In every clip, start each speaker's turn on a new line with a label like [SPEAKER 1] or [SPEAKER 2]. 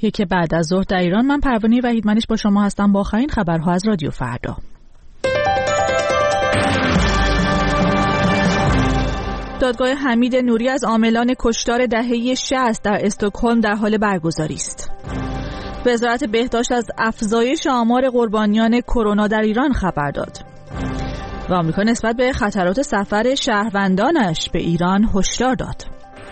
[SPEAKER 1] یک بعد از ظهر در ایران. من پروانه وحیدمنش با شما هستم با آخرین خبرها از رادیو فردا. دادگاه حمید نوری از عاملان کشتار دهه 60 در استکهلم در حال برگزاری است. وزارت بهداشت از افزایش آمار قربانیان کرونا در ایران خبر داد. و آمریکا نسبت به خطرات سفر شهروندانش به ایران هشدار داد.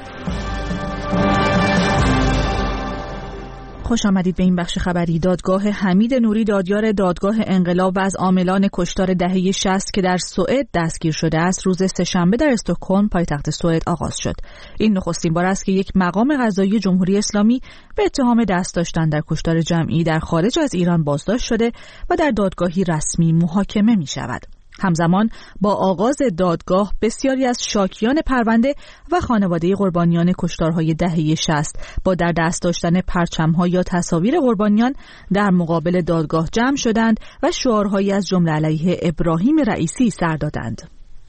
[SPEAKER 1] خوش آمدید به این بخش خبری. دادگاه حمید نوری دادیار دادگاه انقلاب و از عاملان کشتار دهه 60 که در سوئد دستگیر شده است روز سه‌شنبه در استکهلم پایتخت سوئد آغاز شد. این نخستین بار است که یک مقام قضایی جمهوری اسلامی به اتهام دست داشتن در کشتار جمعی در خارج از ایران بازداشت شده و در دادگاهی رسمی محاکمه می شود. همزمان با آغاز دادگاه بسیاری از شاکیان پرونده و خانواده قربانیان کشتارهای دهه 60 با در دست داشتن پرچم‌ها یا تصاویر قربانیان در مقابل دادگاه جمع شدند و شعارهایی از جمله علیه ابراهیم رئیسی سر دادند.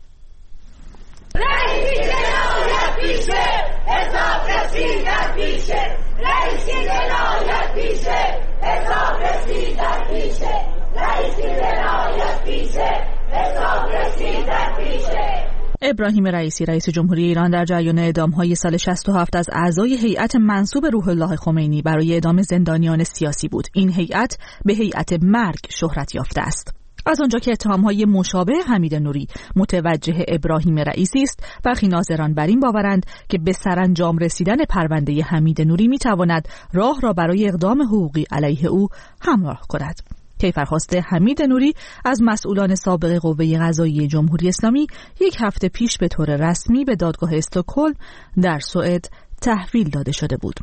[SPEAKER 1] رئیسی جنایت پیشه، حساب رسید در پیشه. رئیسی جنایت پیشه، حساب رسید در پیشه. رئیسی جنایت پیشه. ابراهیم رئیسی رئیس جمهوری ایران در جریان اعدام‌های سال 67 از اعضای هیئت منسوب روح الله خمینی برای اعدام زندانیان سیاسی بود. این هیئت به هیئت مرگ شهرت یافته است. از آنجا که اتهام‌های مشابه حمید نوری متوجه ابراهیم رئیسی است، برخی ناظران بر این باورند که به سرانجام رسیدن پرونده حمید نوری می‌تواند راه را برای اقدام حقوقی علیه او همراه کند. کیفرخواست حمید نوری از مسئولان سابق قوه قضاییه جمهوری اسلامی یک هفته پیش به طور رسمی به دادگاه استکهلم در سوئد تحویل داده شده بود.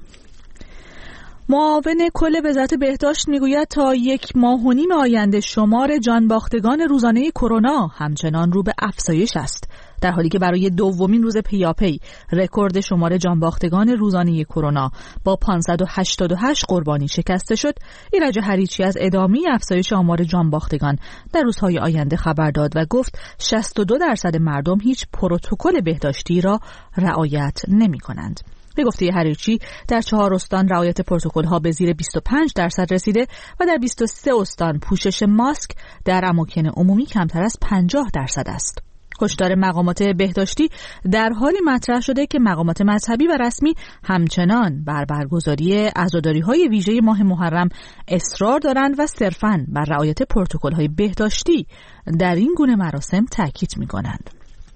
[SPEAKER 1] معاون کل وزارت بهداشت میگوید تا 1.5 ماه آینده شمار جانباختگان روزانه کرونا همچنان رو به افزایش است، در حالی که برای دومین روز پیاپی رکورد شمار جانباختگان روزانه کرونا با 588 قربانی شکسته شد. ایرج هریچی از ادامه افزایش آمار جانباختگان در روزهای آینده خبر داد و گفت 62% مردم هیچ پروتکل بهداشتی را رعایت نمی‌کنند. به گفته هریچی در 4 استان رعایت پروتکل‌ها به زیر 25% رسیده و در 23 استان پوشش ماسک در اماکن عمومی کمتر از 50% است. هشدار مقامات بهداشتی در حالی مطرح شده که مقامات مذهبی و رسمی همچنان بر برگزاری عزاداری‌های ویژه ماه محرم اصرار دارند و صرفاً بر رعایت پروتکل‌های بهداشتی در این گونه مراسم تاکید می‌کنند.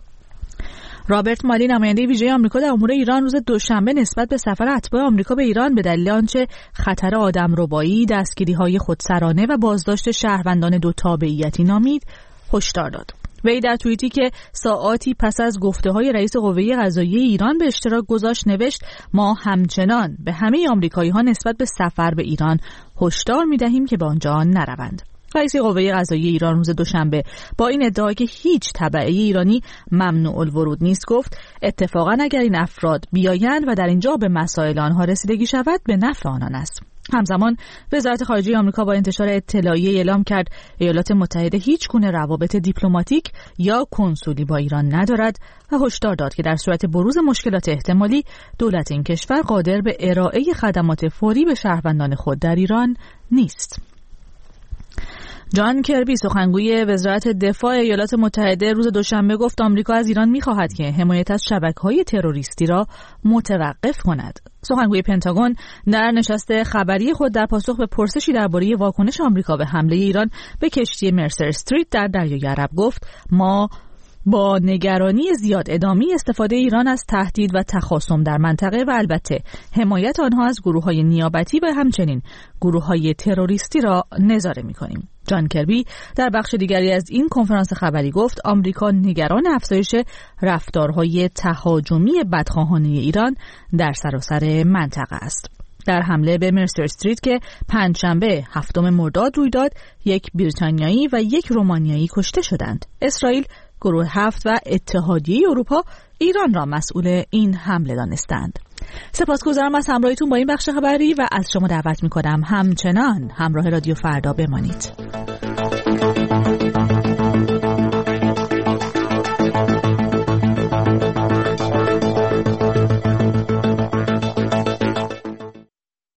[SPEAKER 1] رابرت مالی نماینده ویژه آمریکا در امور ایران روز دوشنبه نسبت به سفر اتباع آمریکا به ایران به دلیل آنچه خطر آدمربایی، دستگیری‌های خودسرانه و بازداشت شهروندان دو تابعیتی نامید، هشدار داد. وی در توییتی که ساعاتی پس از گفته‌های رئیس قوه قضاییه ایران به اشتراک گذاشت نوشت: ما همچنان به همه آمریکایی‌ها نسبت به سفر به ایران هشدار می‌دهیم که به آنجا نروند. رئیس قوه قضاییه ایران روز دوشنبه با این ادعا که هیچ تبعه ایرانی ممنوع الورود نیست گفت: اتفاقا اگر این افراد بیایند و در اینجا به مسائل آنها رسیدگی شود به نفع آنان است. همزمان وزارت خارجه آمریکا با انتشار اطلاعیه اعلام کرد ایالات متحده هیچ گونه روابط دیپلماتیک یا کنسولی با ایران ندارد و هشدار داد که در صورت بروز مشکلات احتمالی دولت این کشور قادر به ارائه خدمات فوری به شهروندان خود در ایران نیست. جان کربی سخنگوی وزارت دفاع ایالات متحده روز دوشنبه گفت آمریکا از ایران می‌خواهد که حمایت از شبکه‌های تروریستی را متوقف کند. سخنگوی پنتاگون در نشست خبری خود در پاسخ به پرسشی درباره واکنش آمریکا به حمله ایران به کشتی مرسر استریت در دریای عرب گفت: ما با نگرانی زیاد ادامه استفاده ایران از تهدید و تخاصم در منطقه و البته حمایت آنها از گروه‌های نیابتی و همچنین گروه‌های تروریستی را نظاره می‌کنیم. جان کربی در بخش دیگری از این کنفرانس خبری گفت آمریکا نگران افزایش رفتارهای تهاجمی بدخواهانه ایران در سراسر منطقه است. در حمله به مرسر استریت که پنجشنبه 7 مرداد روی داد، یک بریتانیایی و یک رومانیایی کشته شدند. اسرائیل، گروه 7 و اتحادیه اروپا ایران را مسئول این حمله دانستند. سپاسگزارم از همراهیتون با این بخش خبری و از شما دعوت می‌کنم همچنان همراه رادیو فردا بمانید.